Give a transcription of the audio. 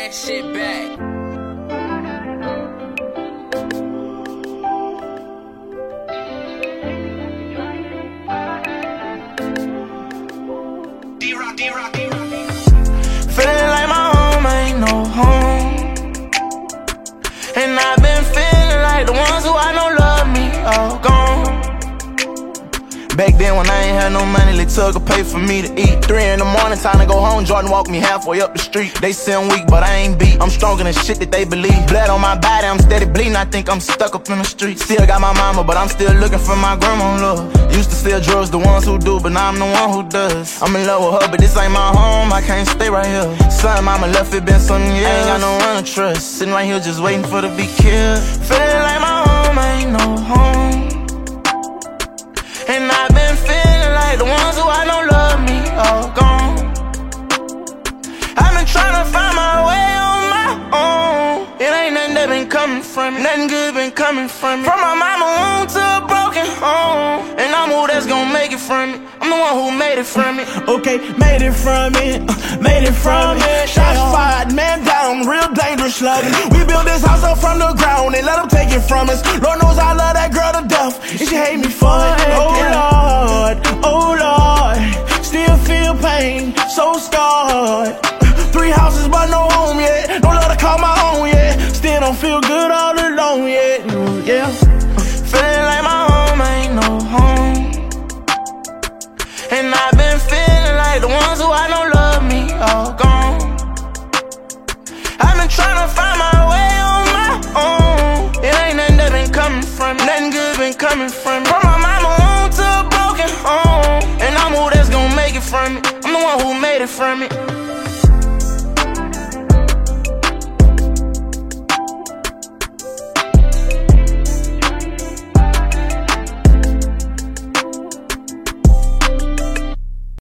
that shit back. Feeling like my home ain't no home. And I've been feeling like the ones who I know love me all gone. Back then when I ain't had no money, they took a pay for me to eat. 3 in the morning, time to go home. Jordan walked me halfway up the street. They say I'm weak, but I ain't beat. I'm stronger than shit that they believe. Blood on my body, I'm steady bleeding. I think I'm stuck up in the street. Still got my mama, but I'm still looking for my grandma love. Used to sell drugs, the ones who do, but now I'm the one who does. I'm in love with her, but this ain't my home. I can't stay right here. Son, mama left, it been some years. Ain't got no one to trust. Sitting right here just waiting for to be killed. Feeling like my home ain't no home. And I've been feeling like the ones who I know love me all gone. I've been trying to find my way on my own. It ain't nothing that been coming from me. Nothing good been coming from me. From my mama womb to a broken home. And I'm who that's gonna make it from me. I'm the one who made it from it. Okay, made it from it, made it from it. Shots fired, man down, real dangerous slugging. We built this house up from the ground and let them take it from us. Lord knows I love that girl to death, and she hate me for it. Oh Lord, still feel pain, so scarred. 3 houses but no home yet, don't let her call my own yet. Still don't feel good all alone yet, yeah. Feeling like my home ain't no home. And I've been feeling like the ones who I know love me all gone. I've been trying to find my way on my own. It ain't nothing that been coming from me. Nothing good been coming from me. From my mama womb to a broken home. And I'm who that's gonna make it from me. I'm the one who made it from it.